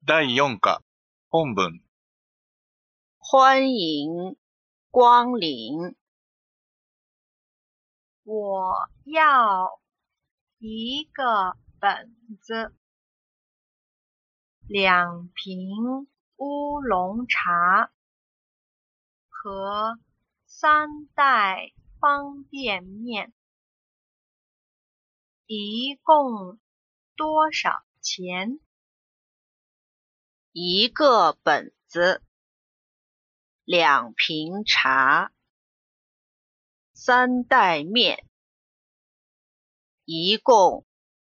第4課本文。 欢迎光临。 我要一个本子，2瓶乌龙茶和3袋方便面，一共多少钱？ 一个本子，2瓶茶，3袋面，一共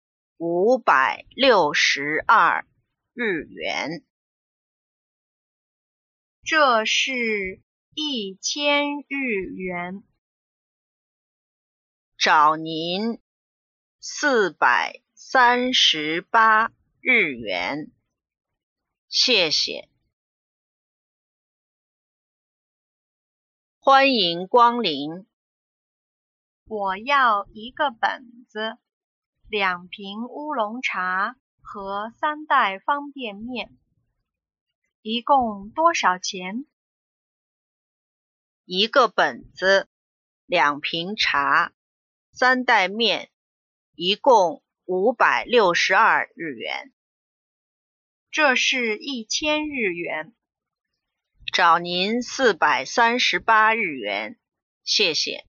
562日元。 这是1000日元。 找您438日元，谢谢。欢迎光临。 我要一个本子，2瓶乌龙茶和3袋方便面，一共多少钱？ 一个本子，2瓶茶，3袋面，一共562日元。 这是1000日元。 找您438日元，谢谢。